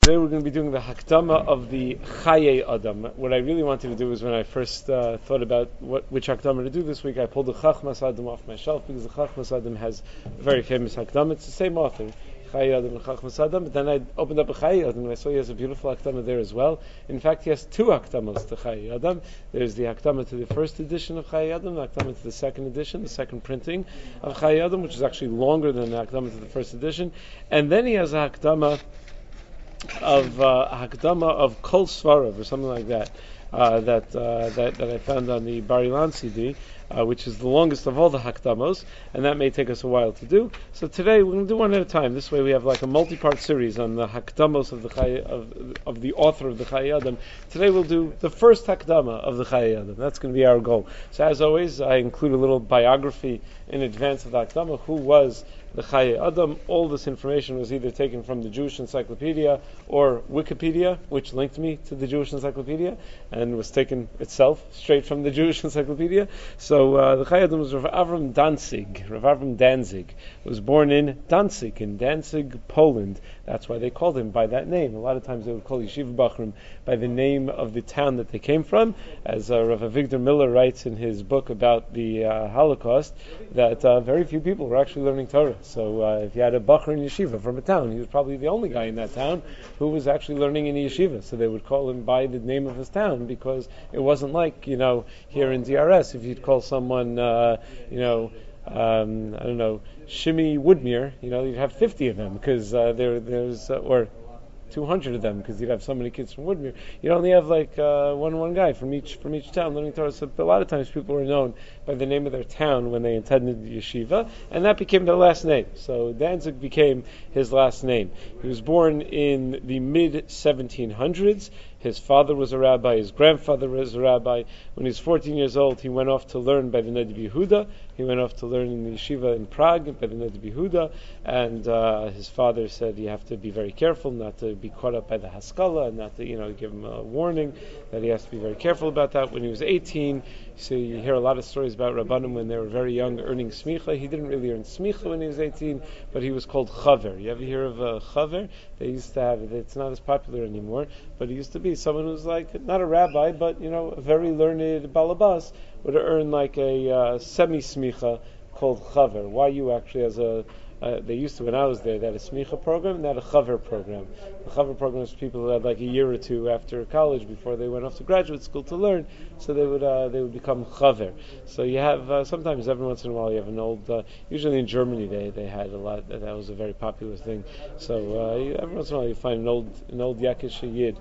Today we're going to be doing the Hakdama of the Chaye Adam. What I really wanted to do was when I first thought about which Hakdama to do this week, I pulled the Chachmas Adam off my shelf because the Chachmas Adam has a very famous Hakdama. It's the same author, Chaye Adam and Chachmas Adam, but then I opened up a Chaye Adam and I saw he has a beautiful Hakdama there as well. In fact, he has two Hakdamas to Chaye Adam. There's the Hakdama to the first edition of Chaye Adam, the Hakdama to the second edition, the second printing of Chaye Adam, which is actually longer than the Hakdama to the first edition. And then he has a Hakdama of Hakdama of Kol Svarav or something like that, that I found on the Bar Ilan CD, which is the longest of all the Hakdamos, and that may take us a while to do. So today we're going to do one at a time. This way we have like a multi-part series on the Hakdamos of the of the author of the Chaye Adam. Today we'll do the first Hakdama of the Chaye Adam. That's going to be our goal. So as always, I include a little biography in advance of the Hakdama. Who was the Chaye Adam? All this information was either taken from the Jewish Encyclopedia or Wikipedia, which linked me to the Jewish Encyclopedia, and was taken itself straight from the Jewish Encyclopedia. So the Chaye Adam was Rav Avram Danzig. Rav Avram Danzig was born in Danzig, Poland. That's why they called him by that name. A lot of times they would call Yeshiva Bachrim by the name of the town that they came from. As Rav Avigdor Miller writes in his book about the Holocaust, that very few people were actually learning Torah. So if you had a Bachar in Yeshiva from a town, he was probably the only guy in that town who was actually learning in Yeshiva. So they would call him by the name of his town because it wasn't like, here in DRS, if you'd call someone, I don't know, Shimmy Woodmere, you'd have 50 of them because there's, or 200 of them because you'd have so many kids from Woodmere. You'd only have like one guy from each town learning Torah. So a lot of times people were known by the name of their town when they attended yeshiva, and that became their last name. So Danzig became his last name. He was born in the mid 1700s. His father was a rabbi, his grandfather was a rabbi. When he was 14 years old, he went off to learn by the Ned Yehuda. He went off to learn in the yeshiva in Prague by the Ned Yehuda, and his father said you have to be very careful not to be caught up by the Haskalah and not to, give him a warning that he has to be very careful about that. When he was 18, so you hear a lot of stories about Rabbanim when they were very young earning smicha. He didn't really earn smicha when he was 18, but he was called chaver. You ever hear of a chaver? They used to have it. It's not as popular anymore, but he used to be someone who's like not a rabbi, but a very learned balabas would earn like a semi-smicha called chaver. Why you actually as a they used to, when I was there, they had a smicha program and they had a chaver program. The chaver program is people who had like a year or two after college before they went off to graduate school to learn, so they would become chaver. So you have sometimes every once in a while you have an old, usually in Germany they had a lot, that was a very popular thing. So every once in a while you find an old Yakish Yid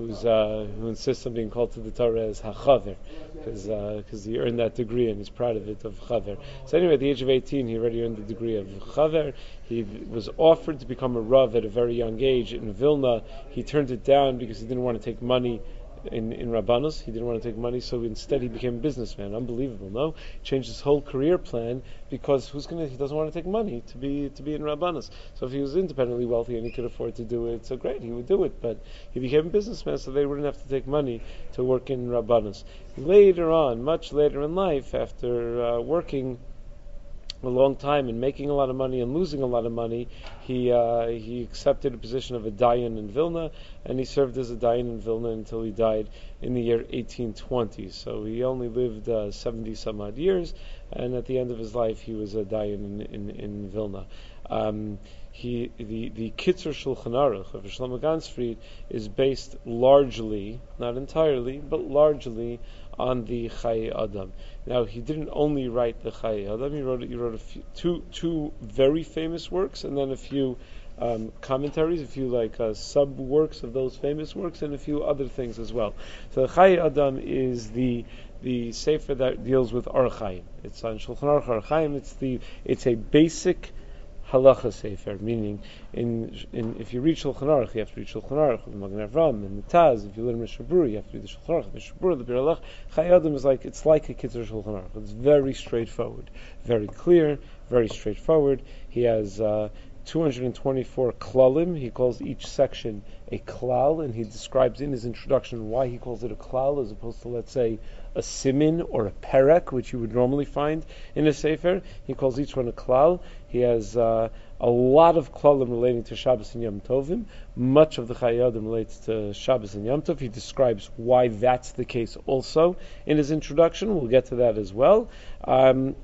who insists on being called to the Torah as HaChaver, because he earned that degree and is proud of it, of Chaver. So anyway, at the age of 18, he already earned the degree of Chaver. He was offered to become a Rav at a very young age in Vilna. He turned it down because he didn't want to take money in Rabbanos. He didn't want to take money, so instead he became a businessman. Unbelievable, no? He changed his whole career plan because he doesn't want to take money to be in Rabbanos. So if he was independently wealthy and he could afford to do it, so great, he would do it. But he became a businessman, so they wouldn't have to take money to work in Rabbanos. Later on, much later in life, after working a long time and making a lot of money and losing a lot of money, he accepted a position of a dayan in Vilna, and he served as a dayan in Vilna until he died in the year 1820. So he only lived 70 some odd years, and at the end of his life he was a dayan in Vilna. The Kitzur Shulchan Aruch of Shlomo Gansfried is based largely, not entirely, but largely on the Chaye Adam. Now, he didn't only write the Chaye Adam. He wrote two very famous works, and then a few commentaries, a few sub works of those famous works, and a few other things as well. So the Chaye Adam is the sefer that deals with Orach Chaim. It's on Shulchan Aruch Orach Chaim. It's a basic halacha sefer, meaning if you read Shulchan Aruch, you have to read Shulchan Aruch, the Magen Avraham, and the Taz. If you learn Mishnah Berurah, you have to read the Shulchan Aruch, the Mishnah Berurah, the Bir Halach. Chaye Adam is like a Kitzur Shulchan Aruch. It's very straightforward, very clear, very straightforward. He has 224 klalim. He calls each section a klal, and he describes in his introduction why he calls it a klal as opposed to, let's say, a simin or a perek, which you would normally find in a sefer. He calls each one a klal. He has a lot of klalim relating to Shabbos and Yom Tovim. Much of the Chayei Adam relates to Shabbos and Yom Tov. He describes why that's the case also in his introduction. We'll get to that as well. And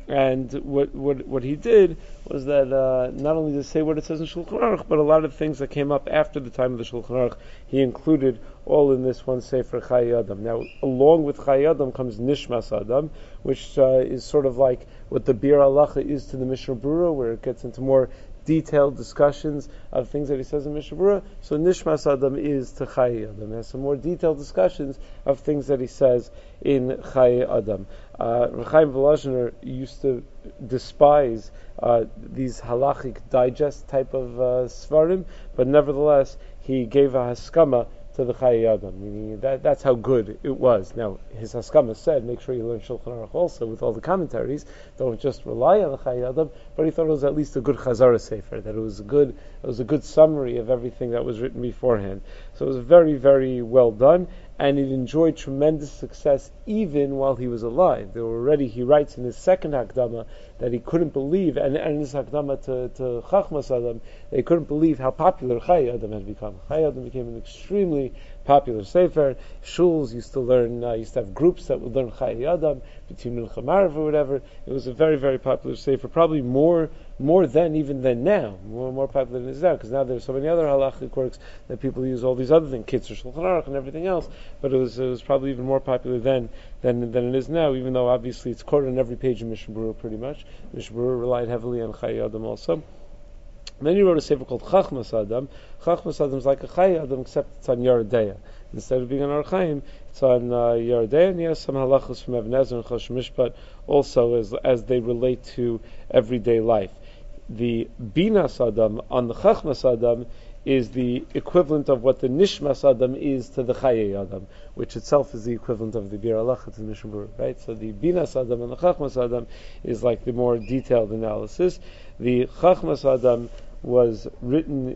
what he did was that not only to say what it says in Shulchan Aruch, but a lot of things that came up after the time of the Shulchan Aruch, he included all in this one Sefer Chayei Adam. Now, along with Chayei Adam comes Nishmas Adam, which is sort of like what the Bir Halacha is to the Mishnah Berurah, where it gets into more detailed discussions of things that he says in Mishnah Berurah. So Nishmas Adam is to Chayei Adam. It has some more detailed discussions of things that he says in Chayei Adam. Reb Chaim Volozhiner used to despise these halachic digest type of svarim, but nevertheless he gave a haskama to the Chayei Adam, meaning that's how good it was. Now, his haskama said, make sure you learn Shulchan Aruch also with all the commentaries. Don't just rely on the Chayei Adam. But he thought it was at least a good Chazara Sefer, that it was a good summary of everything that was written beforehand. So it was very, very well done, and it enjoyed tremendous success even while he was alive. He writes in his second Hakdama that he couldn't believe, and in his Hakdama to Chachmas Adam, they couldn't believe how popular Chayei Adam had become. Chayei Adam became an extremely popular sefer. Shuls used to have groups that would learn Chayei Adam between Mincha Marav or whatever. It was a very, very popular sefer, probably more then even than now, more popular than it is now, because now there's so many other halachic works that people use all these other things, Kitzur Shulchan Aruch and everything else. But it was probably even more popular then than it is now, even though obviously it's quoted on every page in Mishnah Berurah pretty much. Mishnah Berurah relied heavily on Chayei Adam also. Then he wrote a sefer called Chachmas Adam. Chachmas Adam is like a Chayei Adam, except it's on Yoreh De'ah. Instead of being on Or Chaim, it's on Yoreh De'ah, and he has some halachos from Even Ezer and Choshen Mishpat also as they relate to everyday life. The Binas Adam on the Chachmas Adam is the equivalent of what the Nishmas Adam is to the Chayei Adam, which itself is the equivalent of the Bir Halacha to the Mishnah Berurah, right? So the Binas Adam and the Chachmas Adam is like the more detailed analysis. The Chachmas Adam was written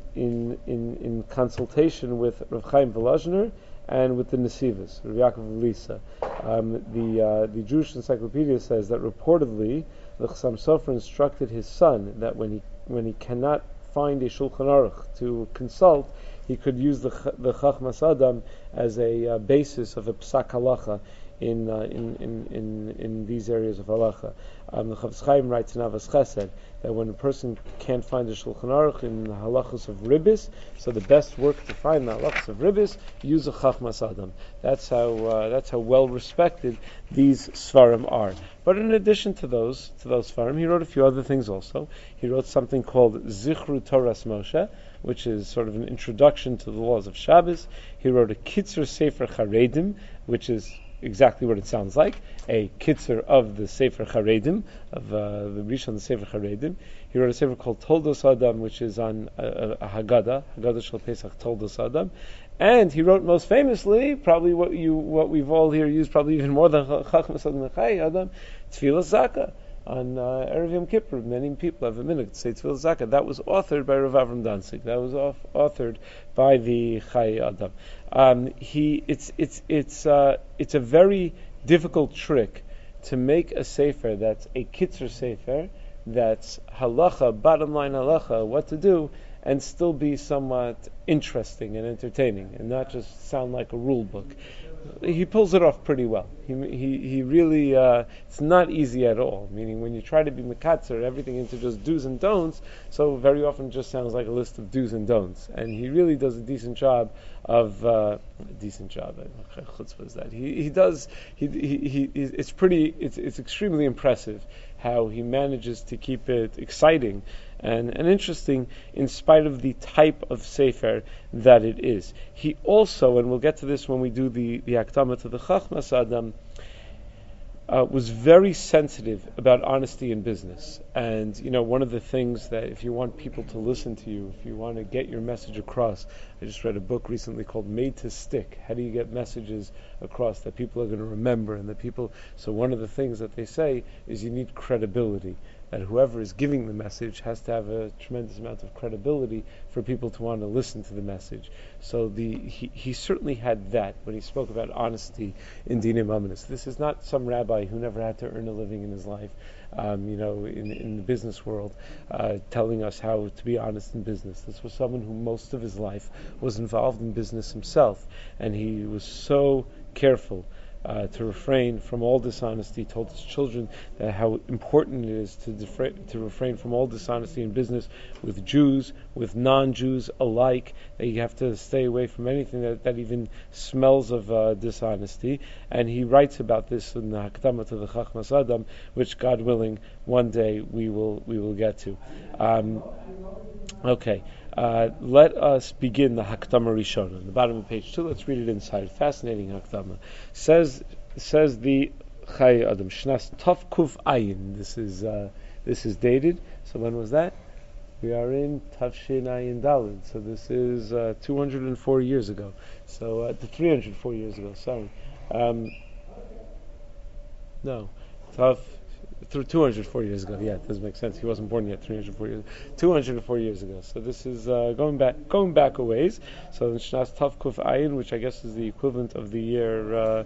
in consultation with Reb Chaim Volozhiner and with the Nesivos, Reb Yaakov Lisa. The Jewish Encyclopedia says that reportedly the Chassam Sofer instructed his son that when he cannot find a Shulchan Aruch to consult, he could use the Chachmas Adam as a basis of a Psak Halacha in these areas of halacha. The Chafetz Chaim writes in Avos Chesed that when a person can't find the Shulchan Aruch in the halachos of Ribbis, so the best work to find the halachos of Ribbis, use a Chachmas Adam. That's how well respected these Svarim are. But in addition to those Svarim, he wrote a few other things also. He wrote something called Zichru Toras Moshe, which is sort of an introduction to the laws of Shabbos. He wrote a Kitzur Sefer Charedim, which is exactly what it sounds like, a kitzur of the Sefer Charedim, of the Rishon Sefer Charedim. He wrote a sefer called Toldos Adam, which is on a Haggadah Shel Pesach Toldos Adam. And he wrote most famously, probably what we've all here used, probably even more than Chachmas Adam and Chayei Adam, Tfilas Zakah. On Erev Yom Kippur, many people have a minute to say Tfilas Zakah. That was authored by Rav Avram Danzig. That was authored by the Chayei Adam. It's a very difficult trick to make a sefer that's a kitzur sefer, that's halacha, bottom line halacha, what to do, and still be somewhat interesting and entertaining, and not just sound like a rule book. He pulls it off pretty well. He really, it's not easy at all. Meaning when you try to be mekatzer, everything into just do's and don'ts, so very often it just sounds like a list of do's and don'ts. And he really does a decent job of, chutzpah is that. It's extremely impressive how he manages to keep it exciting and interesting in spite of the type of sefer that it is. He also, and we'll get to this when we do the Hakdama to the Chachmas Adam, was very sensitive about honesty in business. And, one of the things that if you want people to listen to you, if you want to get your message across, I just read a book recently called Made to Stick. How do you get messages across that people are going to remember? So one of the things that they say is you need credibility. that whoever is giving the message has to have a tremendous amount of credibility for people to want to listen to the message. So he certainly had that when he spoke about honesty in Dinei Mamonos. This is not some rabbi who never had to earn a living in his life, in the business world, telling us how to be honest in business. This was someone who most of his life was involved in business himself, and he was so careful to refrain from all dishonesty. He told his children that how important it is to refrain from all dishonesty in business with Jews, with non-Jews alike, that you have to stay away from anything that even smells of dishonesty. And he writes about this in the Hakdama to the Chachmas Adam, which, God willing, one day we will get to. Okay. Let us begin the Hakdama Rishona. On the bottom of page 2, let's read it inside. Fascinating Hakdama. Says the Chayei Adam, Shnas Tov Kuf Ayin. This is dated. So when was that? We are in Tafshin Ayin Daled. So this is 204 years ago. So 304 years ago. Sorry. No. Through 204 years ago. Yeah, it doesn't make sense. He wasn't born yet 304 years 204 years ago. So this is going back a ways. So in Shnas Tav Kuf Ayin, which I guess is the equivalent of the year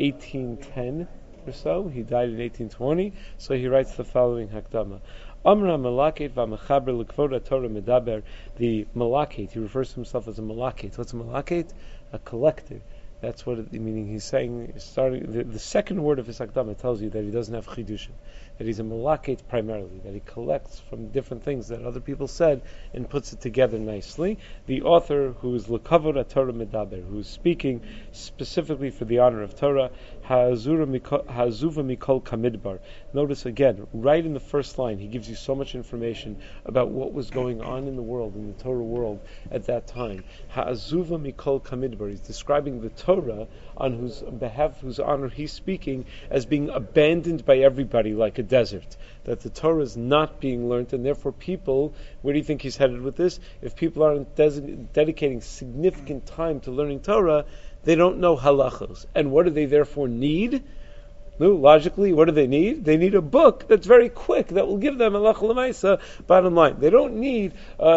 1810 or so. He died in 1820. So he writes the following Hakdama. Amra Malaket v'Mechaber l'Kvoda Torah Medaber. The Malaket, he refers to himself as a Malaket. What's a Malaket? A collector. That's what meaning he's saying. Starting the second word of his Hakdama tells you that he doesn't have chidushim, that he's a malaket primarily, that he collects from different things that other people said and puts it together nicely. The author, who is L'Kavod Torah Medaber, who is speaking specifically for the honor of Torah, Ha'azuva Mikol Kamidbar. Notice again, right in the first line, he gives you so much information about what was going on in the world, in the Torah world at that time. Ha'azuva Mikol Kamidbar. He's describing the Torah on whose behalf, whose honor he's speaking, as being abandoned by everybody like a desert. That the Torah is not being learned, and therefore people, where do you think he's headed with this? If people aren't dedicating significant time to learning Torah, they don't know halachos. And what do they therefore need? No, logically, what do they need? They need a book that's very quick, that will give them halacha l'maisa. Bottom line, they don't need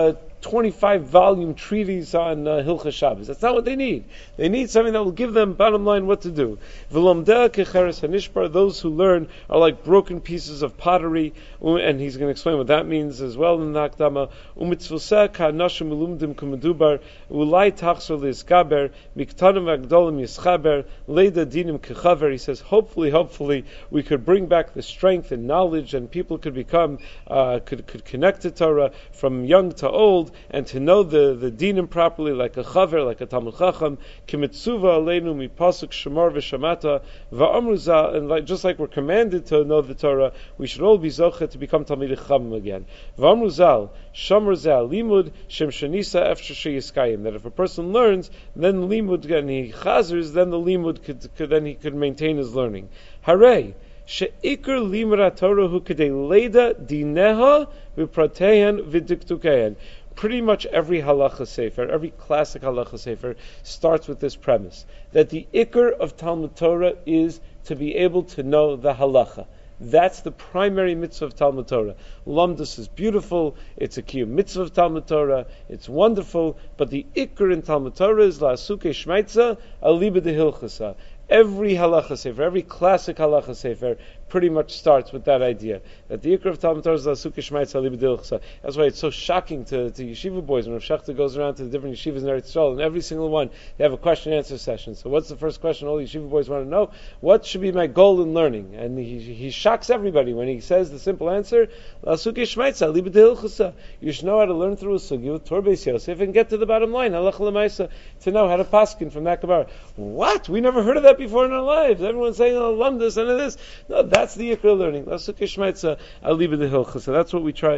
25-volume treatise on Hilchas Shabbos. That's not what they need. They need something that will give them, bottom line, what to do. V'lomdeh kecheres hanishbar, those who learn are like broken pieces of pottery, and he's going to explain what that means as well in the Hakdama. Umitzvoseh ka'anashim ulumdim kumedubar, ulai tachzor le'izgaber, miktanim v'agdolim yischaber, leida dinim kechaver. He says, hopefully, we could bring back the strength and knowledge, and people could become, could connect to Torah from young to old, and to know the dinim properly, like a chaver, like a Talmud Chacham, kimitzuva aleinu mipasuk shemar v'shamata va'amru zal, and just like we're commanded to know the Torah, we should all be zocheh to become Talmidei Chacham again. Va'amru zal, shamar zal, limud shem shenisa efshar sheyiskayim, that if a person learns, then limud, and he chazers, then the limud could maintain his learning. Hooray! She'ikr limra Torah hu kedei leida dineha v'pratehan v'diktukehan. Pretty much every halacha sefer, every classic halacha sefer, starts with this premise, that the ikr of Talmud Torah is to be able to know the halacha. That's the primary mitzvah of Talmud Torah. Lamdus is beautiful, it's a kiyum mitzvah of Talmud Torah, it's wonderful, but the ikr in Talmud Torah is la'asuke shmaitza aliba de hilchasa. Every halacha sefer, every classic halacha sefer, pretty much starts with that idea, that the ikr of Talmud Torah is la'asuke shmaitza aliba de hilchasa. That's why it's so shocking to yeshiva boys when Rav Shechter goes around to the different yeshivas in Eretz Yisrael, and every single one they have a question and answer session. So what's the first question all the yeshiva boys want to know? What should be my goal in learning? And he shocks everybody when he says the simple answer, la'asuke shmaitza aliba de hilchasa. You should know how to learn through a sugi with Torah Beis Yosef and get to the bottom line, halacha l'maisa, to know how to paskin from that Gemara. What? We never heard of that before in our lives. Everyone's saying, oh, learn this and this. No, that's the Yikra learning. La'asuke shmaitza aliba de hilchasa. That's what we try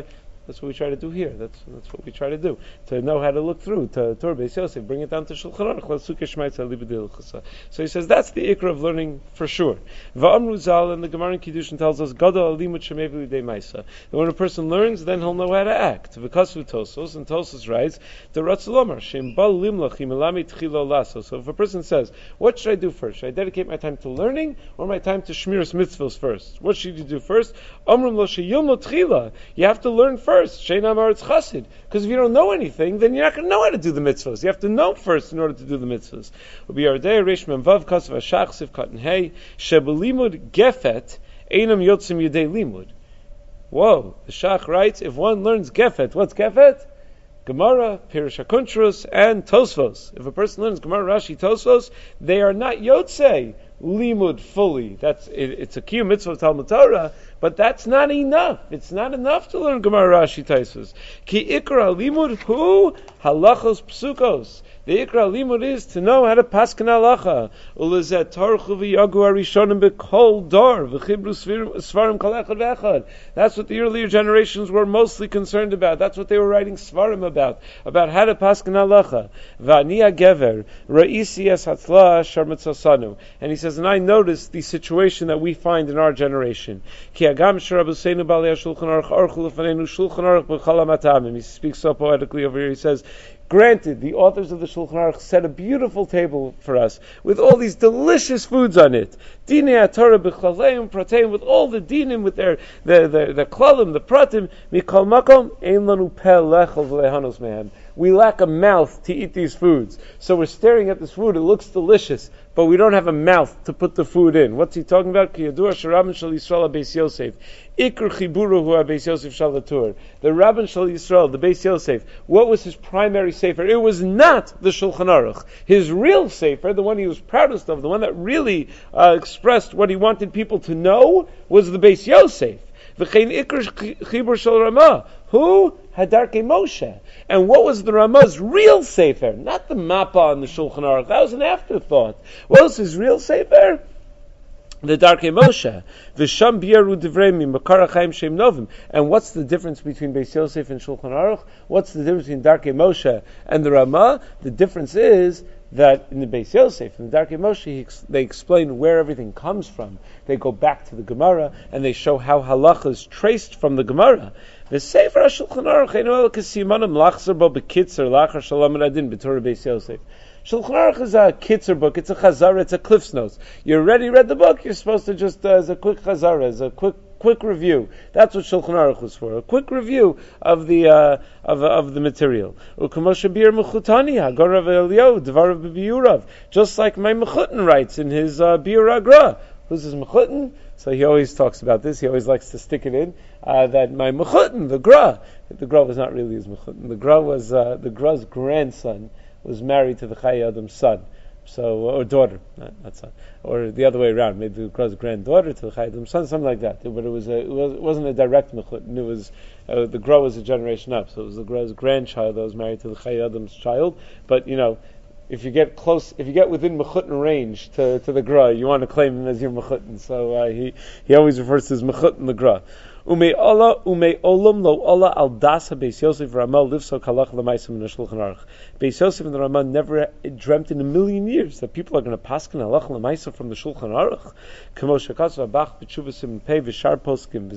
That's what we try to do here. That's what we try to do. To know how to look through to Torah Beis Yosef, bring it down to Shulchan Aruch. So he says that's the ikra of learning for sure. Va'amru Zal, and the Gemara in Kiddushin tells us Gadol alimut shemevi lidei ma'isa. That when a person learns, then he'll know how to act. V'kasu Tosos, and Tosos writes the Ratzalomar Shem Bal Limlach Imelami Tchilo Laso. So if a person says, what should I do first? Should I dedicate my time to learning or my time to Shmiras Mitzvos first? What should you do first? Amrum Lo Sheyilmo Tchila. You have to learn first. Sheina Maritz Chassid. Because if you don't know anything, then you're not going to know how to do the mitzvahs. You have to know first in order to do the mitzvahs. Ubi Yardei Reish Mem Vav Kasav Hashach Siv Katan Hey Shebelimud Gefet Einam Yotzim Yudei Limud. Whoa, the Shach writes, if one learns Gefet, what's Gefet? Gemara, Pirush HaKuntrus, and Tosfos. If a person learns Gemara, Rashi, Tosfos, they are not Yotzei Limud fully. It's a kiyum mitzvah of Talmud Torah, but that's not enough. It's not enough to learn Gemara, Rashi, Tosfos. Ki ikra limud hu halachos psukos. The ikra limud is to know how to paskin halacha. Ulezet tarchu v'yagu harishonim b'kol dor v'chibru svarim kol echad v'echad. That's what the earlier generations were mostly concerned about. That's what they were writing svarim about how to paskin halacha. V'ani hagever ra'isi es hatzla shar mitzasanu. And he says, and I noticed the situation that we find in our generation. Ki agam sharabuseinu b'alei shulchan aruch archu l'fanenu shulchan aruch b'chol hamatamim. He speaks so poetically over here. He says, granted, the authors of the Shulchan Aruch set a beautiful table for us with all these delicious foods on it. Dinei HaTorah b'chaleim prateim, with all the dinim, with their klalim, the pratim. Mikol makom ein lanu peh lechol v'lehanos mehem. We lack a mouth to eat these foods. So we're staring at this food, it looks delicious, but we don't have a mouth to put the food in. What's he talking about? Ki yadua sh'Rabban shel Yisrael HaBeis Yosef. Ikr chiburu hu HaBeis Yosef shel Latur. The Rabban shel Yisrael, the Beis Yosef, what was his primary sefer? It was not the Shulchan Aruch. His real sefer, the one he was proudest of, the one that really expressed what he wanted people to know, was the Beis Yosef. V'chein ikr chibur shel Ramah. Who? Hadarkei Moshe. And what was the Ramah's real sefer? Not the Mappa on the Shulchan Aruch. That was an afterthought. What was his real sefer? The Darkei Moshe. V'sham biyaru divrei makar chaim shem novim. And what's the difference between Beis Yosef and Shulchan Aruch? What's the difference between Darkei Moshe and the Ramah? The difference is that in the Beis Yosef, in the Darkei Moshe, they explain where everything comes from. They go back to the Gemara, and they show how halacha is traced from the Gemara. The Sefer HaShulchan Aruch eino ela k'simanim lachzer bo b'kitzer lachar shalom adin b'Torah Beis Yosef. Shulchan Aruch is a kitzer book. It's a chazara. It's a cliff's notes. You already read the book. You're supposed to just as a quick chazara, as a quick review. That's what Shulchan Aruch was for. A quick review of the material. U'kamoshe bir mechutani hagor Rav Eliyahu dvarav b'biurav. Just like my Mechutin writes in his Biur Agra. Who's his Mechutin? So he always talks about this. He always likes to stick it in that my Mechutin, the Gra was not really his Mechutin. The Gra was the Gra's grandson was married to the Chayei Adam's son, or daughter, not son, or the other way around. Maybe the Gra's granddaughter to the Chayei Adam's son, something like that. But it wasn't a direct Mechutin. It was the Gra was a generation up, so it was the Gra's grandchild that was married to the Chayei Adam's child. But if you get within Mechutin range to the Gra, you want to claim him as your Mechutin. So he always refers to his Mechutin the Gra. Umei olam lo ola al dasa Beis Yosef Ramah livso kalach l'maisam in the Shulchan Aruch. Beis Yosef and the Ramah never dreamt in a million years that people are going to paskin halach l'maisam from the Shulchan Aruch. Kamo shekasav abach b'tshuvasim pei v'shar poskim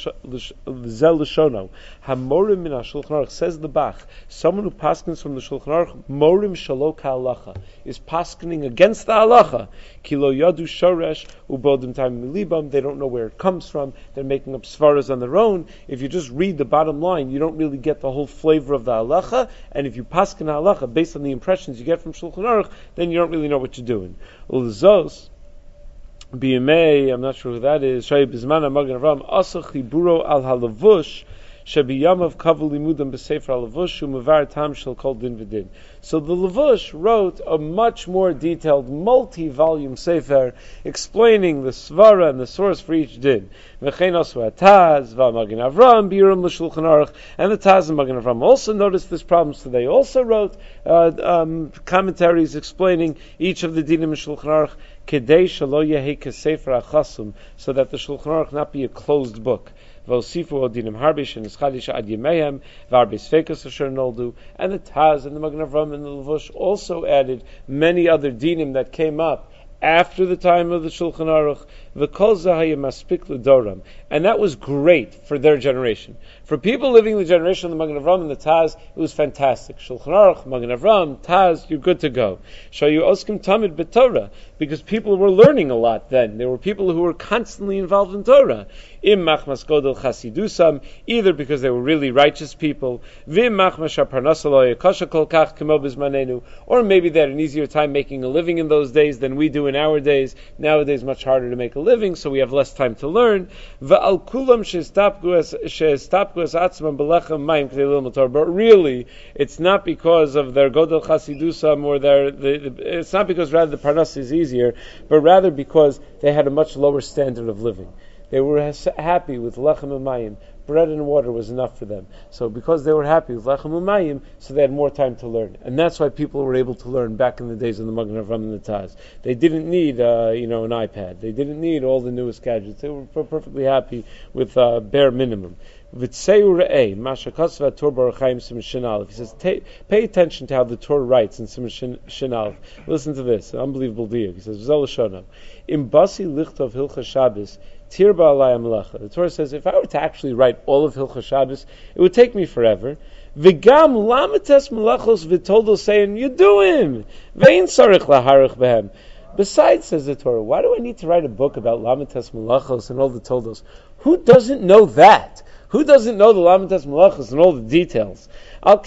v'zel l'shono hamorim min ha-Shulchan Aruch, says the Bach. Someone who paskins from the Shulchan Aruch morim shalo ka'halacha is paskining against the halacha. Ki lo yadu shoresh ubodim time milibam. They don't know where it comes from. They're making up svaras on their own. If you just read the bottom line, you don't really get the whole flavor of the halacha. And if you paskin halacha based on the impressions you get from Shulchan Aruch, then you don't really know what you're doing. Ulzos b'yemei, I'm not sure who that is. Shai b'zman ha'magen Avram asa chiburo al halavush shebiyamav kavu limudam b'sefer halavush u'mevar tam shel kol din v'din. So the Lavush wrote a much more detailed, multi-volume sefer explaining the svara and the source for each din. V'chein osu Taz v'Magen Avram biurim l'Shulchan Aruch, and the Taz and Magen Avram also noticed this problem, so they also wrote commentaries explaining each of the dinim in Shulchan Aruch, kedei shelo yehi kesefer achasum, so that the Shulchan Aruch not be a closed book. v'osifu odinim harbish and ischadisha ad yemehem v'arbis fekas asher noldu. And the Taz and the Magen Avram and the Levush also added many other dinim that came up after the time of the Shulchan Aruch, and that was great for their generation. For people living in the generation of the Magen Avram and the Taz, it was fantastic. Shulchan Aruch, Magen Avram, Taz, you're good to go. Shayu oskim tamid b'Torah, because people were learning a lot then. There were people who were constantly involved in Torah. Im machmas godel chasidusam, either because they were really righteous people, vim machmas shaparnasa lo yakasha kol kach kemo bizmanenu, or maybe they had an easier time making a living in those days than we do in our days. Nowadays, much harder to make a living, so we have less time to learn. Va'al kulam she'estapku es atzmam belechem mayim k'dei lilmod Torah. But really, it's not because of their godel chasidusam or it's not because rather the parnas is easier, but rather because they had a much lower standard of living. They were happy with lechem and mayim. Bread and water was enough for them. So because they were happy with lechem umayim, so they had more time to learn. And that's why people were able to learn back in the days of the Magen Avram and the Taz. They didn't need an iPad. They didn't need all the newest gadgets. They were perfectly happy with bare minimum. If he says, pay attention to how the Torah writes in Simon Shinal. Listen to this, an unbelievable deal. He says, Im basi lichtov hilcha Shabbos, tirba alay amelacha. The Torah says, if I were to actually write all of Hilcha Shabbos, it would take me forever. V'gam lamites melachos v'toldos saying, you do him. Vein sarich laharich behem. Besides, says the Torah, why do I need to write a book about lamites melachos and all the toldos? Who doesn't know that? Who doesn't know the lamites melachos and all the details? So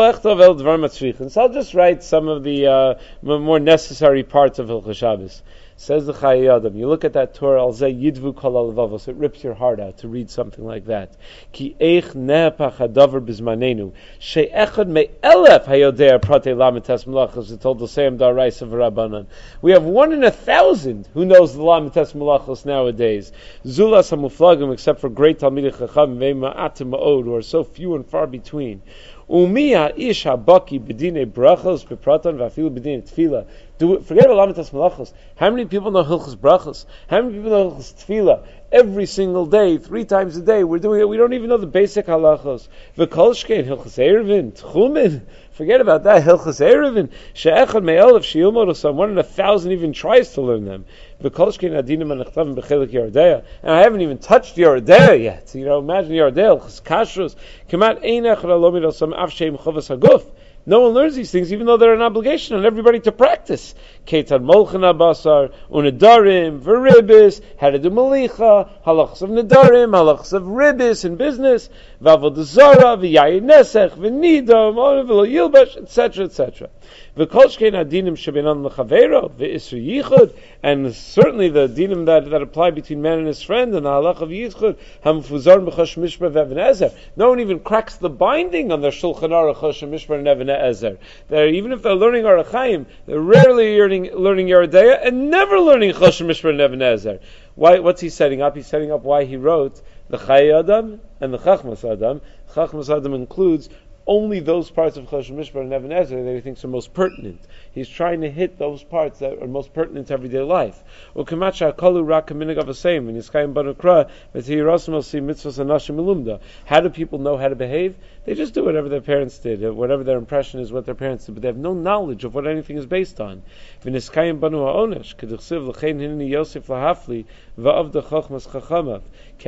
I'll just write some of the more necessary parts of Hilcha Shabbos. Says the Chayei Adam, you look at that Torah, al zeh yidvu kol halavavos, it rips your heart out to read something like that. Ki eich ne'apach hadavar bizmanenu, she'echad me'elef hayodea pratei lamites melachos, it told the same daraisa v'rabbanan. We have 1 in 1,000 who knows the lamites melachos nowadays. Zulas hamuflagim, except for great talmidei chacham, ve'ma'atim ma'od, who are so few and far between. Umiya ish habaki b'dinei brachos bepratan v'afilu b'dinei tefillah. Forget about lamites melachos. How many people know hilchos brachos? How many people know hilchos tefillah? Every single day, 3 times a day, we're doing it. We don't even know the basic halachos. V'kol shkein hilchos erevin tchumin. Forget about that. Hilchos erevin she'echad me'elef she'ilmod osam. 1 in 1,000 even tries to learn them. V'kol shkein adinim anachtav b'chelik Yeridea. And I haven't even touched Yeridea yet. Imagine Yeridea hilchos kashrus. Kemat ein echad alomid osam af she'im chovas haguf. No one learns these things, even though they're an obligation on everybody to practice. Ketan molchen abasar, unedarim, veribis, how to do malicha, halachas of nedarim, halachas of ribis in business, v'avodazara, v'yayin nesech, v'nidam, v'lo yilbash, etc., etc. V'kolshkein adinim shebenan l'chavero, v'isru yichud, and certainly the dinim that apply between man and his friend, and the halach of yichud, hamfuzar b'chosh mishpah v'evan ezer. No one even cracks the binding on their shulchan aruch, chosh mishpah and evan ezer. Even if they're learning Arachaim, they're rarely learning Yeridea and never learning chosh mishpah and evan ezer. Why? What's he setting up? He's setting up why he wrote the Chayei Adam and the Chachmas Adam. Chachmas Adam includes only those parts of Chosh Mishpah and Even Ezer that he thinks are most pertinent. He's trying to hit those parts that are most pertinent to everyday life. How do people know how to behave? They just do whatever their parents did, whatever their impression is what their parents did, but they have no knowledge of what anything is based on. He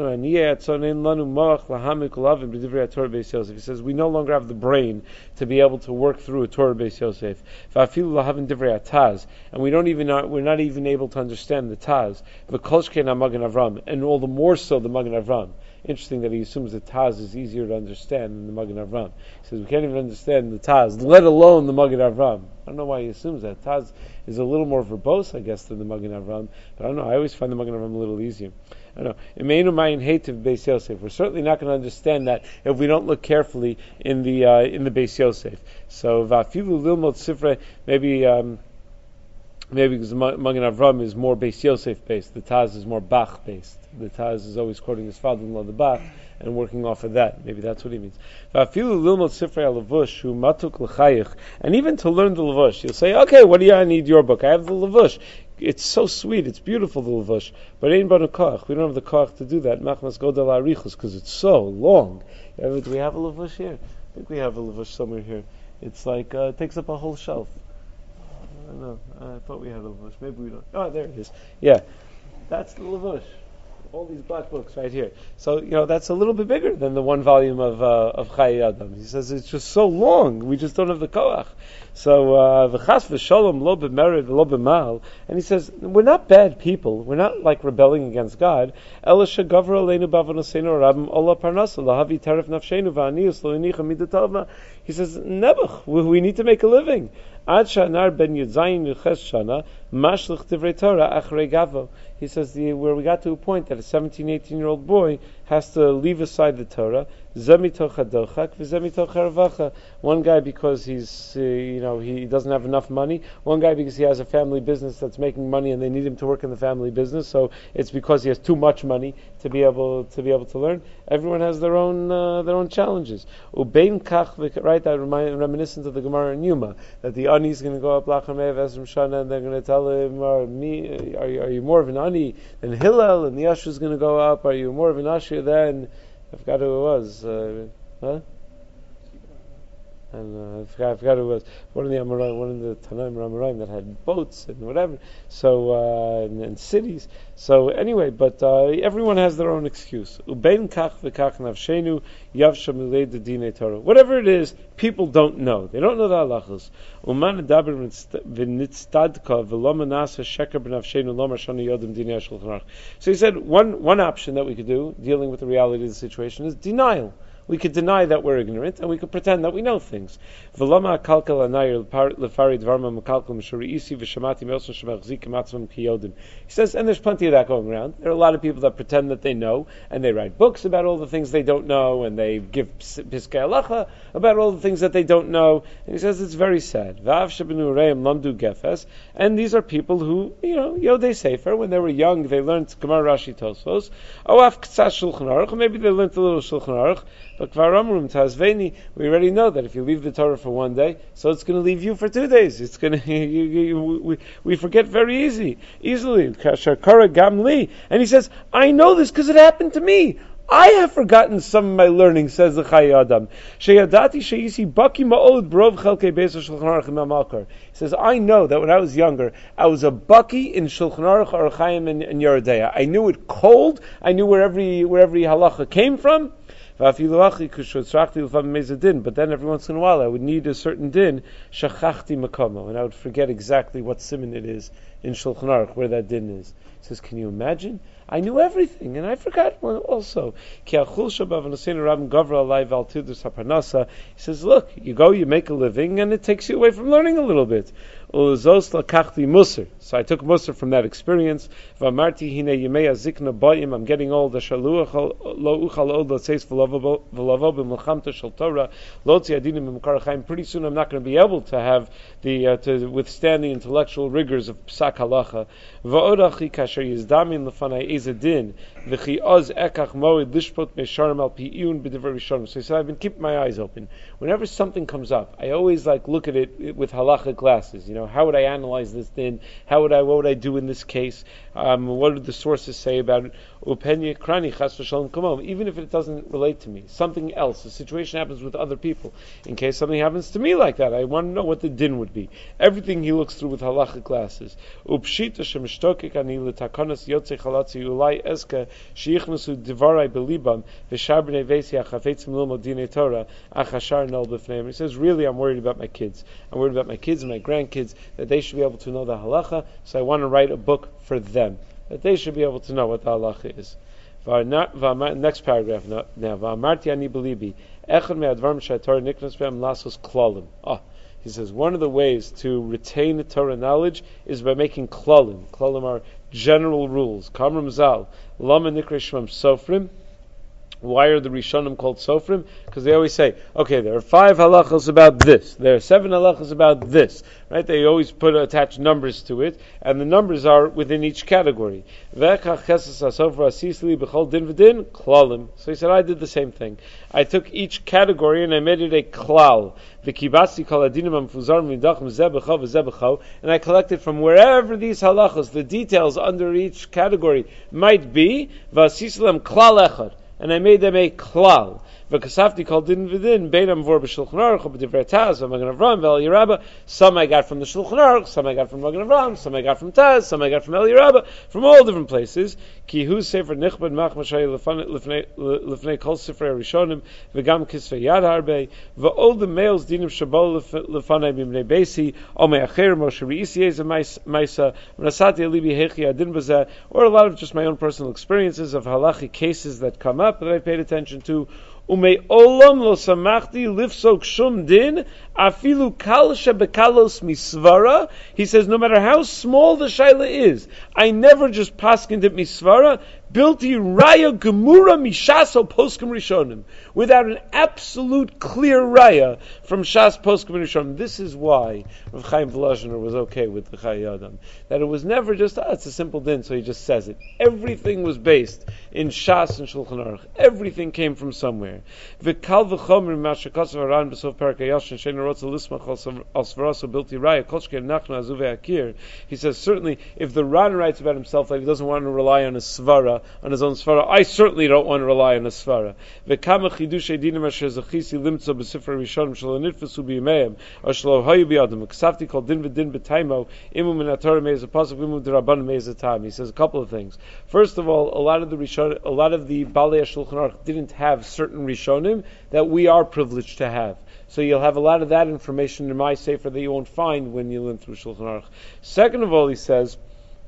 says we no longer have the brain to be able to work through a Torah Beis Yosef, and we're not even able to understand the Taz, and all the more so the Magen Avram. Interesting that he assumes the Taz is easier to understand than the Magen Avram. He says we can't even understand the Taz, let alone the Magen Avram. I don't know why he assumes that. Taz is a little more verbose, I guess, than the Magen Avram, but I don't know. I always find the Magen Avram a little easier. I don't know. We're certainly not going to understand that if we don't look carefully in the Beis Yosef. So Vafilu Lilmod Sifra, maybe because Magen Avram is more Beis Yosef based, the Taz is more Bach based. The Taz is always quoting his father-in-law, the Bach, and working off of that. Maybe that's what he means. Vafilu Lilmod Sifra Levush Hu Matuk L'Chayich, and even to learn the Levush, you'll say, okay, what do I need your book? I have the Levush. it's so sweet, it's beautiful, the levush, but ain't banu koach. We don't have the koach to do that. Machmas godel arichus, because it's so long. Do we have a levush here? I think we have a levush somewhere here. It's like it takes up a whole shelf. I don't know. I thought we had a levush. Maybe we don't. Oh, there it is. Yeah, that's the levush. All these black books right here. So, that's a little bit bigger than the one volume of Chayei Adam. He says it's just so long, we just don't have the koach. So, v'chas v'sholom lo b'mered lo b'mal. And he says, we're not bad people. We're not like rebelling against God. Ela shegavra aleinu b'avonoseinu rabim ola parnasa lahavi teref nafshenu v'anius lo yinicha midatavna. He says, nebuch, we need to make a living. Ad shanar ben yudzayin yuches shana mashlich divrei Torah achrei gavo. He says where we got to a point that a 17, 18-year-old boy has to leave aside the Torah. Zemitoch hadochak v'zemitoch haravacha. One guy because he's he doesn't have enough money. One guy because he has a family business that's making money and they need him to work in the family business. So it's because he has too much money to be able to learn. Everyone has their own challenges. Ubein kach, right? That reminiscent of the Gemara in Yuma, that the ani is going to go up lachamei v'esrim shana and they're going to tell him, are you more of an ani than Hillel? And the usher is going to go up. Are you more of an usher than, I forgot who it was. And I forgot who it was. One of the Tanaim Amoraim that had boats and whatever. So and cities. So anyway, but everyone has their own excuse. Ubein kach v'kach navshenu yavsha milei dedinei Torah. Whatever it is, people don't know. They don't know the halachos. Uman daber v'nitztadka v'lo manasa sheker b'navshenu lo marshanu yodim dinei Shulchan Aruch. So he said one option that we could do, dealing with the reality of the situation, is denial. We could deny that we're ignorant, and we could pretend that we know things. He says, and there's plenty of that going around. There are a lot of people that pretend that they know, and they write books about all the things they don't know, and they give piskei halacha about all the things that they don't know. And he says it's very sad. And these are people who, Yodei Sefer, when they were young, they learned Gemara, Rashi, Tosfos. Maybe they learned a little Shulchan Aruch. But we already know that if you leave the Torah for one day, so it's going to leave you for 2 days. It's going to we forget very easily. And he says, I know this because it happened to me. I have forgotten some of my learning, says the Chayei Adam. He says, I know that when I was younger, I was a baki in Shulchan Aruch, Orach Chaim, and Yoreh De'ah. I knew it cold. I knew where every halacha came from. But then every once in a while I would need a certain din, shachachti makamo, and I would forget exactly what siman it is in Shulchan Aruch, where that din is. He says, can you imagine? I knew everything, and I forgot one also. He says, look, you go, you make a living, and it takes you away from learning a little bit. So I took musar from that experience. I'm getting old. Pretty soon I'm not going to be able to have to withstand the intellectual rigors of psak halacha. So he said, I've been keeping my eyes open. Whenever something comes up, I always look at it with halacha glasses. How would I analyze this din? What would I do in this case? What do the sources say about it? Even if it doesn't relate to me, something else, a situation happens with other people. In case something happens to me like that, I want to know what the din would be. Everything he looks through with halachic glasses. He says, really, I'm worried about my kids. I'm worried about my kids and my grandkids, that they should be able to know the halacha, so I want to write a book for them, that they should be able to know what the halacha is. Next paragraph now. He says, one of the ways to retain the Torah knowledge is by making klalim. Klalim are general rules. Kamram Zal, Lama Nikra Shmam Sofrim, Why are the Rishonim called Sofrim? Because they always say, okay, there are 5 halachos about this, there are 7 halachos about this, right? They always attach numbers to it, and the numbers are within each category. So he said, I did the same thing. I took each category and I made it a klal. And I collected from wherever these halachos, the details under each category might be, and I made them a klal. V'kasafti called din v'din beinam vor b'shulchan aruch b'divrei Taz v'magen Avram v'Eli Rabba. Some I got from the Shulchan Aruch, some I got from Magen Avram, some I got from Taz, some I got from Eli Rabba, from all different places. Ki hu sefer nichbad mach mashay lefnei kol sifrei rishonim v'gam kisvei yad harbei v'ol the males dinim shabol lefanei b'mnei beisi o me'acher Moshe Reisi eza maisa v'nasati alibi hechi adin b'zeh, or a lot of just my own personal experiences of halachic cases that come up that I paid attention to. Umei olam lo samachti lifsok shum din afilu kal shebekalos misvara. He says, no matter how small the shaila is, I never just paskined it misvara. Bilti raya gemura mishaso poskim rishonim, without an absolute clear raya from shas poskim rishonim. This is why Rav Chaim Volozhiner was okay with the Chayei Adam, that it was never just it's a simple din, so he just says it. Everything was based in shas and Shulchan Aruch. Everything came from somewhere. V'kal v'chomer mashakasav aran b'sof parak hayashin shein rotza lismach al svaraso bilti raya kolshke nachna azuvei akir. He says certainly if the Ran writes about himself that he doesn't want to rely on a svara, on his own svara, I certainly don't want to rely on a svara. V'kama chidushay dinim asher zachisi limtzo b'sifrei rishonim shelo nitfasu b'yimeim or shelo hayu b'yadam ksafti kol din v'din b'taimo imu min haTorah me'ez pasuk imu d'Rabbanan me'ez time. He says a couple of things. First of all, a lot of the Balei Shulchan Aruch didn't have certain rishonim that we are privileged to have. So you'll have a lot of that information in my sefer that you won't find when you learn through Shulchan Aruch. Second of all, he says,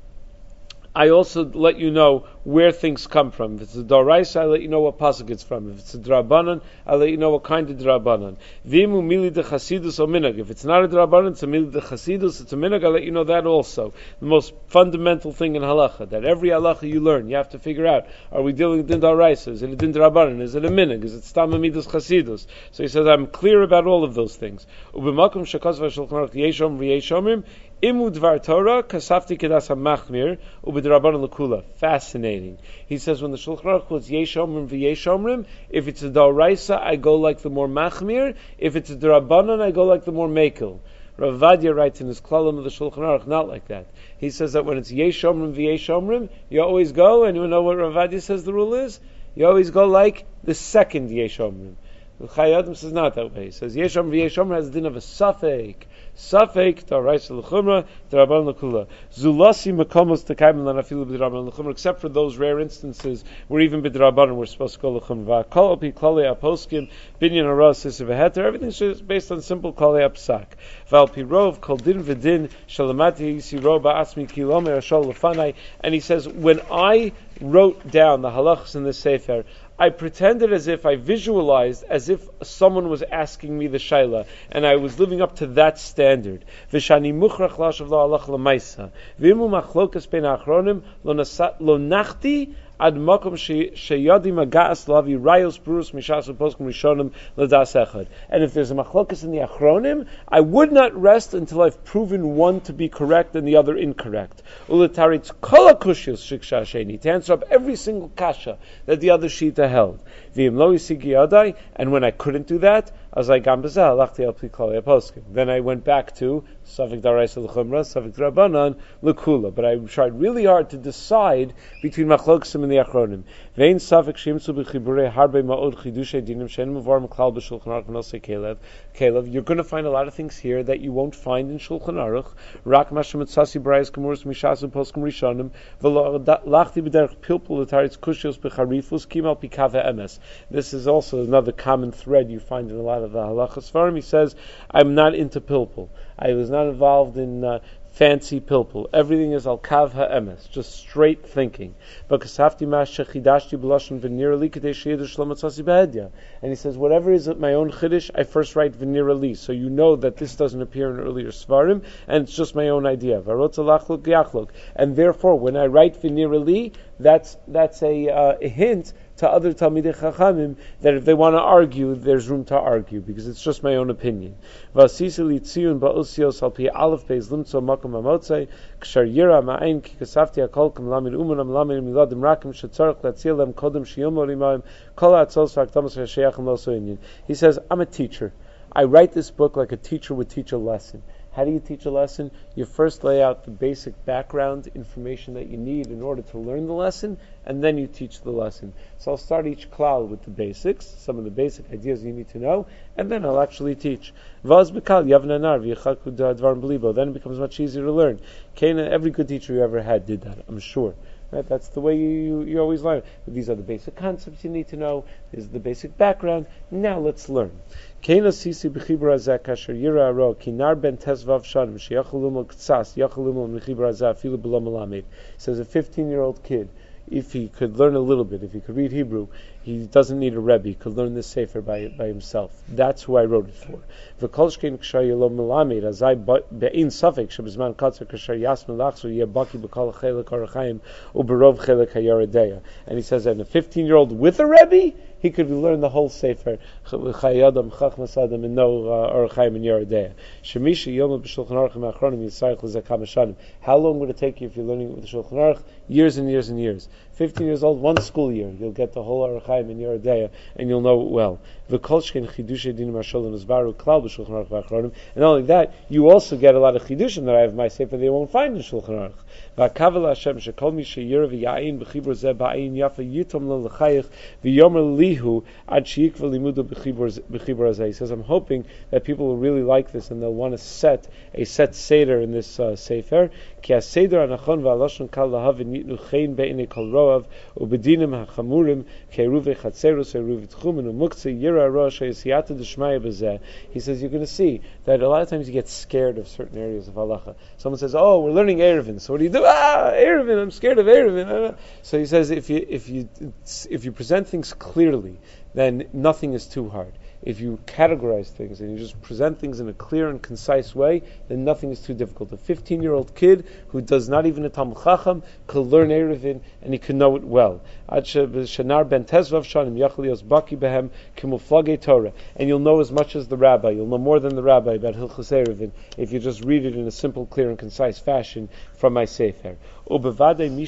I also let you know where things come from. If it's a Doraisa, I let you know what pasuk it's from. If it's a Drabanan, I let you know what kind of Drabanan. Vimu mili de chasidus or minhag. If it's not a Drabanan, it's a mili de chasidus, it's a minhag, I let you know that also. The most fundamental thing in halacha, that every halacha you learn, you have to figure out, are we dealing with din Doraisa? Is it a din Drabanan? Is it a minhag? Is it stam amidus chasidus? So he says, I'm clear about all of those things. Ubemakom shekaz v'shulchan aruch yeshom v'yeshomim Imu dvar Torah kasafti kedas hamachmir u'b'drabanan lekula. Fascinating. He says when the Shulchan Aruch was yeshomrim v'yeshomrim, if it's a daraisa, I go like the more machmir. If it's a drabanan, I go like the more mekel. Rav Vadia writes in his klalim of the Shulchan Aruch not like that. He says that when it's yeshomrim v'yeshomrim, you always go, and you know what Rav Vadia says the rule is? You always go like the second yeshomrim. The Chayei Adam says not that way. He says yeshom v'yeshomrim has the din of a safek. Safek daraisa l'chumra d'Rabbanan l'kula. Zulasi makomos tekayim l'nafilu b'Rabbanan l'chumra, except for those rare instances where even b'Rabbanan we're supposed to go l'chumra. V'akol opi klalei aposkim binyan aras sisiv v'heter. Everything's just based on simple klalei apsak. V'al pi rov kol din v'din shalamati yisi ro ba'asmi kilomer ashol lefanai. And he says when I wrote down the halachas in the sefer, I pretended as if I visualized as if someone was asking me the shaila, and I was living up to that standard. V'shani muchrach lashav lo halach l'maisa. V'imu machlokas ben achronim lo nachti ad makom sheyadi magas lavi rayos brus mishas u'poskim rishonim l'das echad. And if there's a machlokas in the achronim, I would not rest until I've proven one to be correct and the other incorrect. Uletaritz kol hakushios shiksha sheni, to answer up every single kasha that the other shita held. V'im lo yisigi yadai, and when I couldn't do that, as I gam bezeh halachti al pi kol haposkim. Then I went back to Safek daraisa l'chumra, Safek drabanan l'kula. But I tried really hard to decide between machloksim and the achronim. Vein Safek shimtzu b'chiburei harbe ma'od chidushay dinim she'en mevorm klal b'shulchan aruch v'nosei kelev. You're going to find a lot of things here that you won't find in Shulchan Aruch. Rak mashem etzasi b'rayis gemurus mishasim poskim rishonim v'lo lachti b'derech pilpul l'taritz kushios b'charifus kimal pikave emes. This is also another common thread you find in a lot of the halachas farim. He says, I'm not into pilpul. I was not involved in fancy pilpul. Everything is al kav ha'emes, just straight thinking. And he says, whatever is my own chiddush, I first write v'nira li, so you know that this doesn't appear in earlier svarim, and it's just my own idea. And therefore, when I write v'nira li, that's a hint to other Talmidei Chachamim that if they want to argue, there's room to argue, because it's just my own opinion. Vasisi litziyun ba'osios al pi aleph beis limtzo makom hamotzei kshar yira ma'ayin ki kasafti hakol kam lamid umanam lamid miladim rakim shetzarech latzil lem kodem shiyomor imayim kol ha'atzos v'akdamas ha'sheyachim loso inyan. He says, I'm a teacher. I write this book like a teacher would teach a lesson. How do you teach a lesson? You first lay out the basic background information that you need in order to learn the lesson, and then you teach the lesson. So I'll start each klal with the basics, some of the basic ideas you need to know, and then I'll actually teach. Then it becomes much easier to learn. Every good teacher you ever had did that, I'm sure. Right? That's the way you always learn. But these are the basic concepts you need to know. This is the basic background. Now let's learn. Says a 15-year-old kid, if he could learn a little bit, if he could read Hebrew, he doesn't need a Rebbe. He could learn this sefer by himself. That's who I wrote it for. And he says that a 15-year-old with a Rebbe, he could learn the whole sefer, Chayei Adam, Chachmas Adam, and know Orach Chaim and Yeridea. How long would it take you if you're learning it with the Shulchan Aruch? Years and years and years. 15 years old, 1 school year, you'll get the whole Orach Chaim and Yeridea, and you'll know it well. And not only that, you also get a lot of chidushim that I have in my sefer that you won't find in Shulchan Aruch. He says, I'm hoping that people will really like this and they'll want to set a set seder in this sefer. He says you're going to see that a lot of times you get scared of certain areas of halacha. Someone says, "Oh, we're learning Eruvin, so what do you do?" Eruvin, I'm scared of Eruvin. So he says, if you present things clearly, then nothing is too hard. If you categorize things and you just present things in a clear and concise way, then nothing is too difficult. A 15-year-old kid who does not even a Talmud Chacham could learn Eruvin and he could know it well. And you'll know as much as the rabbi. You'll know more than the rabbi about Hilchos Eruvin if you just read it in a simple, clear, and concise fashion from my sefer. So he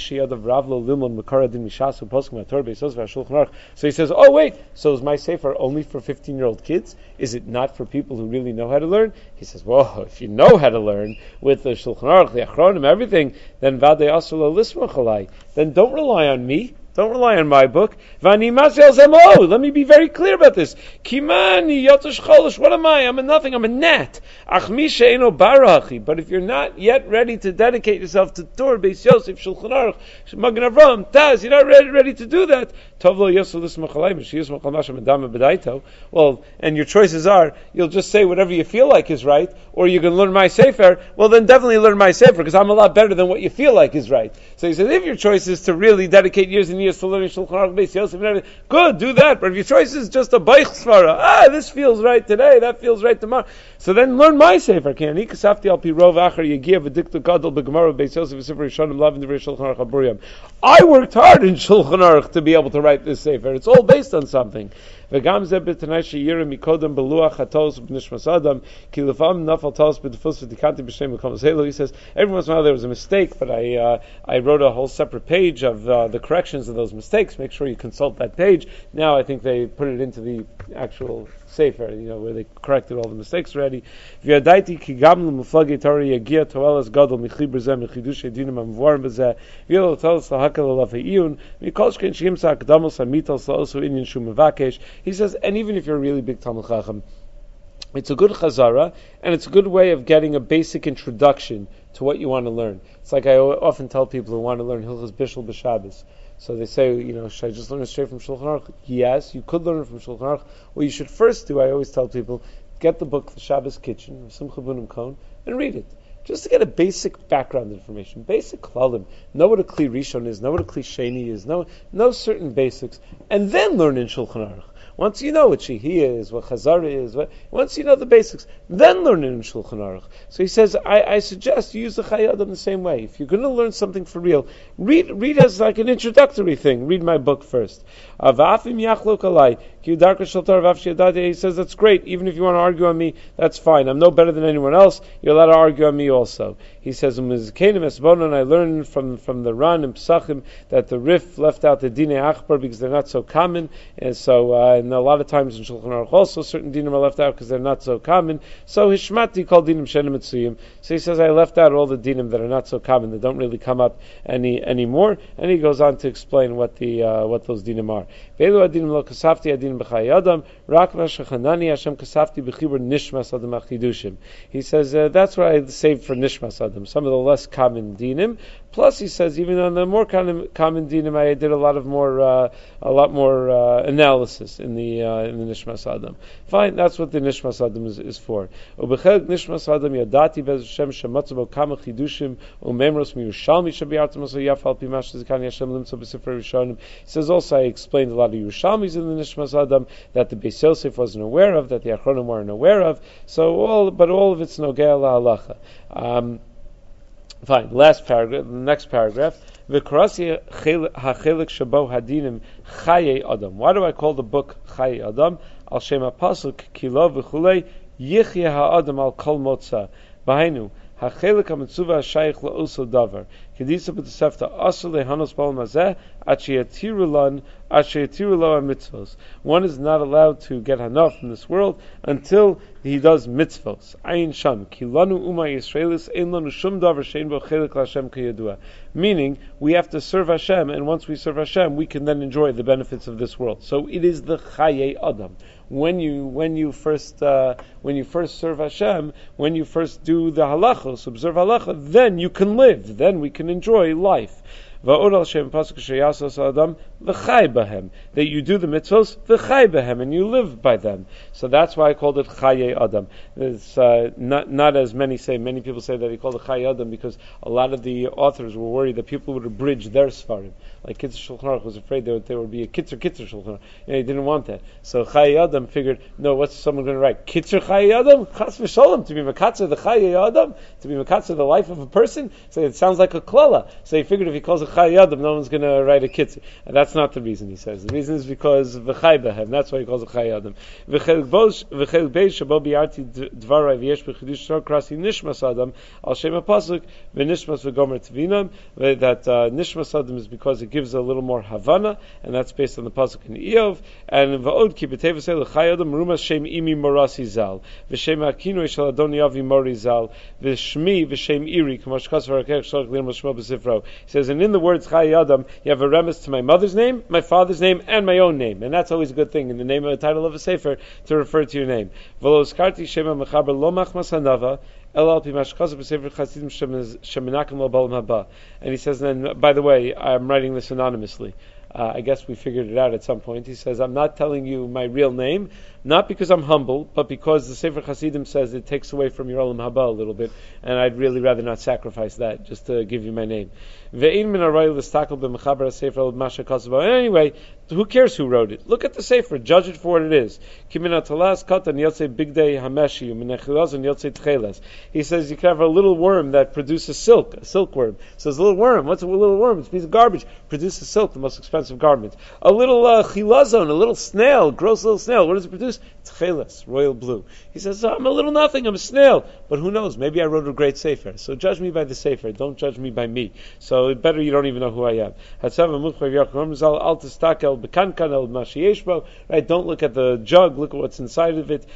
says, oh wait, so is my sefer only for 15-year-old kids? Is it not for people who really know how to learn? He says, well, if you know how to learn with the Shulchan Aruch, the Achronim, everything, then don't rely on me. Don't rely on my book. Let me be very clear about this. Kimani yotosh cholish. What am I? I'm a nothing. I'm a gnat. But if you're not yet ready to dedicate yourself to Torah, Beis Yosef, Shulchan Aruch, Magen Avraham, Taz, you're not ready to do that. Well, and your choices are, you'll just say whatever you feel like is right, or you can learn my sefer. Well, then definitely learn my sefer, because I'm a lot better than what you feel like is right. So he says, if your choice is to really dedicate years and years to learning Shulchan Aruch, Beis Yosef, and everything, good, do that. But if your choice is just a baich svara, this feels right today, that feels right tomorrow, so then learn my sefer. I worked hard in Shulchan Aruch to be able to write this sefer. It's all based on something. He says, every once in a while there was a mistake, but I wrote a whole separate page of the corrections of those mistakes. Make sure you consult that page. Now I think they put it into the actual sefer, where they corrected all the mistakes already. He says, and even if you're a really big Talmud Chacham, it's a good chazara, and it's a good way of getting a basic introduction to what you want to learn. It's like I often tell people who want to learn Hilchos Bishul B'Shabbos. So they say, should I just learn it straight from Shulchan Aruch? Yes, you could learn it from Shulchan Aruch. What you should first do, I always tell people, get the book, The Shabbos Kitchen, Simcha Bunim Cohen, and read it. Just to get a basic background information, basic klalim, know what a kli rishon is, know what a kli sheni is, know certain basics, and then learn in Shulchan Aruch. Once you know what Shehi is, what Chazara is, once you know the basics, then learn it in Shulchan Aruch. So he says, I suggest you use the Chayei Adam the same way. If you're going to learn something for real, read as like an introductory thing. Read my book first. He says, that's great. Even if you want to argue on me, that's fine. I'm no better than anyone else. You're allowed to argue on me also. He says, and I learned from the Ran and Pesachim that the Rif left out the Dinei Achbar because they're not so common. And so, and a lot of times in Shulchan Aruch also, certain dinim are left out because they're not so common. So Hishmati called dinim shenem mitzuyim. So he says, I left out all the dinim that are not so common, that don't really come up anymore. And he goes on to explain what those dinim are. Ve'elu adinim lo kasafti adinim b'chayei adam rak v'shachanani Hashem kasafti b'chibur nishmas adam achidushim. He says that's what I saved for nishmas adam, some of the less common dinim. Plus, he says, even on the more common dinim, I did a lot more analysis in the Nishmas Adam. Fine, that's what the Nishmas Adam is for. Ubechel Nishmas Adam yadati bez Hashem shematzu bo kama chidushim umemros miyushalmi shabiartam oso yafal pimash zikani Hashem limtzo b'sefer Rishonim. He says also, I explained a lot of Yerushalmis in the Nishmas Adam that the Beis Yosef wasn't aware of, that the Achronim weren't aware of. So all of it's nogea la'alacha. Fine. Last paragraph. The next paragraph. V'karasi hachelik shabo hadinim chayei adam. Why do I call the book Chayei Adam? Al shem hapasuk kilo v'chulei yichya ha'adam al kol motza. V'hainu hachelik hamitzuva hashayich la'oso davar. Kedisa b'tosefta asur lehanos b'ol mazeh achiyatiru lo mitzvos. One is not allowed to get hana from this world until he does mitzvos. Ayin sham kilanu uma Yisraelis ein lanu shum davar shein bo chelik l'Hashem kiyadua. Meaning, we have to serve Hashem, and once we serve Hashem, we can then enjoy the benefits of this world. So it is the Chayei Adam. When you first serve Hashem, when you first do the halachos, observe halacha, then you can live, then we can enjoy life. That you do the mitzvos, and you live by them. So that's why I called it Chayei Adam. It's not as many say. Many people say that he called it Chayei Adam because a lot of the authors were worried that people would abridge their Sfarim. Like Kitzur Shulchan Aruch was afraid there would be a Kitzur Shulchan Aruch. He didn't want that. So Chayei Adam figured, no, what's someone going to write? Kitzur Chayei Adam? Chas v'sholem, to be Makatzer the Chayei Adam? To be Makatzer the life of a person? So it sounds like a klala. So he figured if he calls it Chayei Adam, no one's going to write a kitzur. And that's not the reason, he says. The reason is because v'chai behem. That's why he calls it Chayei Adam. V'chel beis shabo bi'arti dvarai v'yesh b'chidush shor krasi nishmas Adam al shem hapasuk v'nishmas v'gomer tvinam. That nishmas Adam is because it gives a little more havana, and that's based on the pasuk in Eov. And v'od ki b'tei v'sei l'chayei Adam rumas shem imi morasi zal v'shem ha'kinoi shel adoni avi mori zal v'shmi v'shem iri k'mosh kasvar ha'kech shalach l'irma shmo b'sifro. He says, and in the words Chayei Adam, you have a remiss to my mother's name, my father's name, and my own name. And that's always a good thing in the name of the title of a sefer to refer to your name. And he says, then, by the way, I'm writing this anonymously. I guess we figured it out at some point. He says, I'm not telling you my real name, not because I'm humble, but because the Sefer Hasidim says it takes away from your Olam Haba a little bit, and I'd really rather not sacrifice that, just to give you my name. Anyway, who cares who wrote it? Look at the Sefer, judge it for what it is. He says you can have a little worm that produces silk, a silkworm. So it's a little worm. What's a little worm? It's a piece of garbage. Produces silk, the most expensive garment. A little chilazon, a little snail, gross little snail. What does it produce? Tcheles, royal blue. He says, I'm a little nothing, I'm a snail. But who knows? Maybe I wrote a great Sefer. So judge me by the Sefer. Don't judge me by me. So better you don't even know who I am. Right? Don't look at the jug, look at what's inside of it.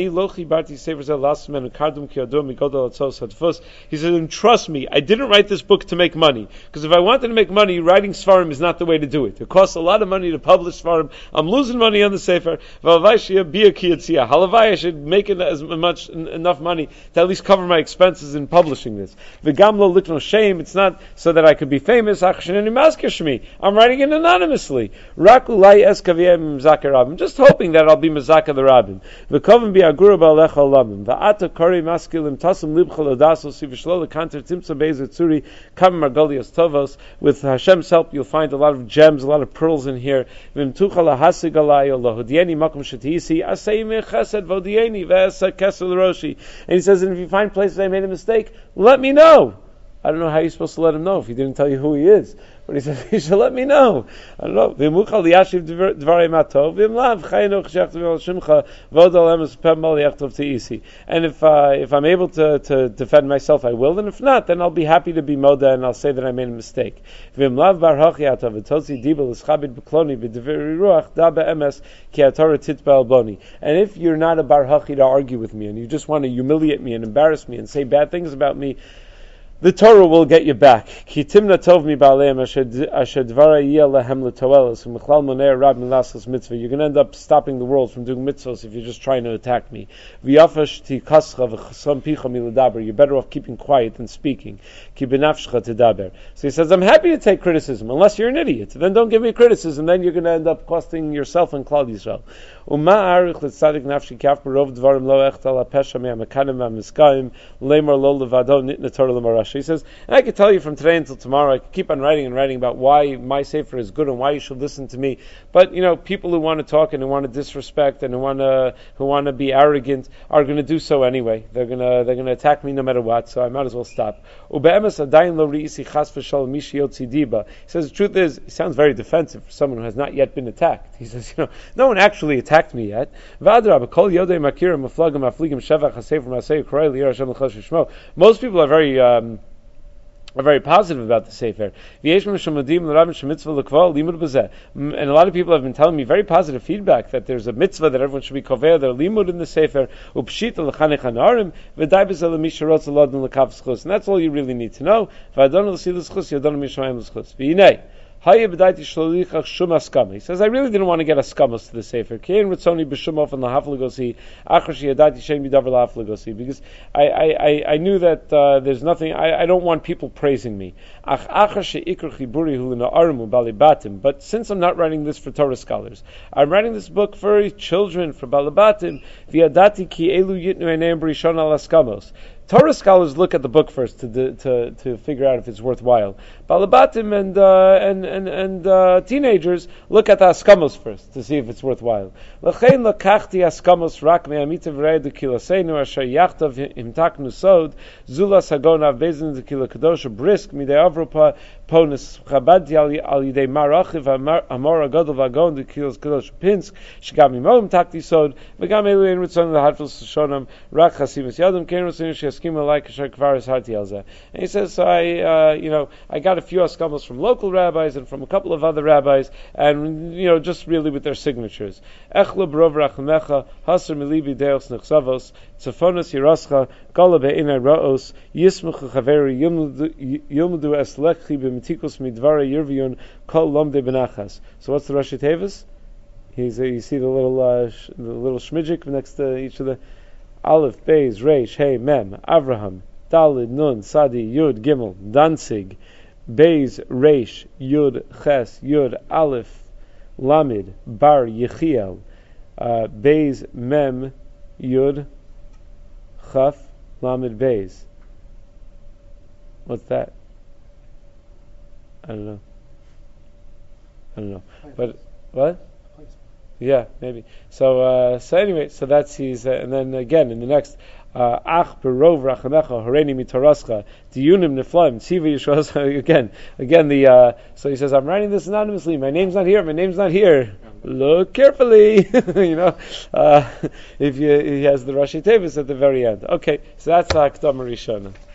He says, and trust me, I didn't write this book to make money. Because if I wanted to make money, writing Sfarim is not the way to do it. It costs a lot of money to publish Sfarim. I'm losing money on the Sefer. be a kiyatzia. Halavai, I should make enough money to at least cover my expenses in publishing this. V'gam lo likno shame. It's not so that I could be famous. I'm writing it anonymously. Rak ulai eskaviyem mizakar rabim. Just hoping that I'll be mizakar the rabbim. V'kovim bi agura ba'alecha olamim. V'ata kori maskilim tasum libchol odasos v'shlo lekanter timsa be'ezetzuri kam margolios tovos. With Hashem's help, you'll find a lot of gems, a lot of pearls in here. V'mtucha lahasig alay olahudieni makom shetisi asay mechesed vodieni v'esa kesel roshi. And he says, and if you find places I made a mistake, let me know. I don't know how you're supposed to let him know if he didn't tell you who he is. But he says, you should let me know. I don't know. And if I'm able to defend myself, I will. And if not, then I'll be happy to be moda and I'll say that I made a mistake. And if you're not a bar hachi to argue with me and you just want to humiliate me and embarrass me and say bad things about me, the Torah will get you back. Ki timna tov mi ba'aleim asher dvara yiyah lehem l'toelos u'mechlal monei rab milasas mitzvah. You're going to end up stopping the world from doing mitzvahs if you're just trying to attack me. V'yafash ti kascha v'chasam picha mi'ledaber. You're better off keeping quiet than speaking. Ki b'nafshcha tedaber. So he says, I'm happy to take criticism, unless you're an idiot. Then don't give me criticism, then you're going to end up costing yourself and Klal Yisrael. Uma arich l'tzadik nafshi kaf b'rov dvarim lo echtal ha'pesha me'amakanim ha'miskayim le'mar lo levado nitna Torah l'marash. He says, and I could tell you from today until tomorrow, I could keep on writing and writing about why my sefer is good and why you should listen to me. But people who want to talk and who want to disrespect and who want to be arrogant are going to do so anyway. They're going to attack me no matter what. So I might as well stop. He says the truth is, it sounds very defensive for someone who has not yet been attacked. He says, no one actually attacked me yet. Most people are very positive about the Sefer. And a lot of people have been telling me very positive feedback that there's a mitzvah that everyone should be kover their limud in the Sefer. And that's all you really need to know. He says, I really didn't want to get askamos to the Sefer. Because I knew that there's nothing, I don't want people praising me. But since I'm not writing this for Torah scholars, I'm writing this book for children, for balibatim. Torah scholars look at the book first to figure out if it's worthwhile. Balabatim and teenagers look at the askamos first to see if it's worthwhile. L'chein lakachti askamos rak me'amitav re'edu kilasenu asher yachtav imtaknu sod zula sagonav bezin dekila kadosha brisk midei avropa ponis chabadti al yidei marachiv amor agadol vagon dekilas kadosh pinsk shgam imom takti sod v'gam elu ein ritzon l'hadfil shonam rak chasimus yadam kein ritzon sheskim alike asher kvaris harti alzeh. And he says, so I got a few askamos from local rabbis and from a couple of other rabbis, and just really with their signatures. Echla brov rachamecha hasar milibi deos nechsavos tzafonos yirascha gala be'inai ra'os yismuch chaveri yilmudu es lekchi b'metikus midvara yirviyun kol lomde benachas. So what's the Rashi Tevis? You see the little shmidjik next to each of the Aleph, Beis, Reish, Hey, Mem, Avraham, Dalid, Nun, Sadi, Yud, Gimel, Danzig, Beis, Reish, Yud, Ches, Yud, Aleph, Lamid, Bar, Yechiel, Beis, Mem, Yud, Chaf, Lamid, Beis. What's that? I don't know. But, what? Yeah, maybe. So anyway, so that's his, and then again in the next, Ach berov rachamecha horeni mitorascha diyunim neflaim tziva yishos again the so he says, I'm writing this anonymously. My name's not here. Look carefully, if he has the Rashi Tevis at the very end. Okay, so that's the Hakdama Rishona.